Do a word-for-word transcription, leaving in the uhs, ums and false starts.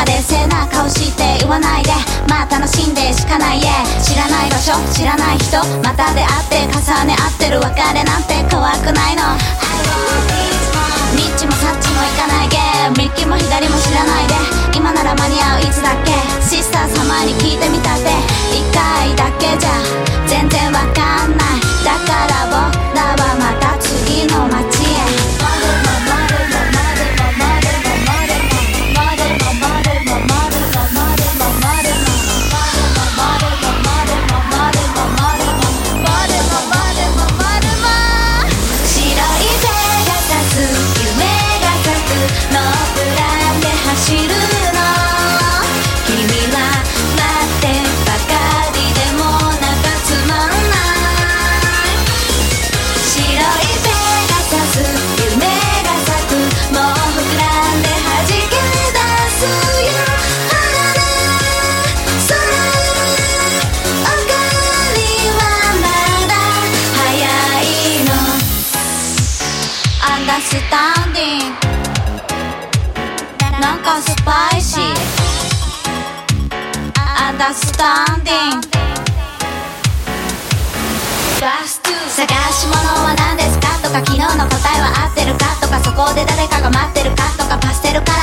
か冷静な顔して言わないで、まあ楽しんでしかない。知らない場所知らない人また出会って重ね合ってる、別れなんて怖くないの。ニッチもサッチもいかないゲー、右も左も知らないで、今なら間に合ういつだっけ。シスター様に聞いてみたって一回だけじゃ全然わかんない。だから僕らはまた次の街へ。スタンディングなんかスパイシー。アンダースタンディング探し物は何ですかとか、昨日の答えは合ってるかとか、そこで誰かが待ってるかとか、パステルカラ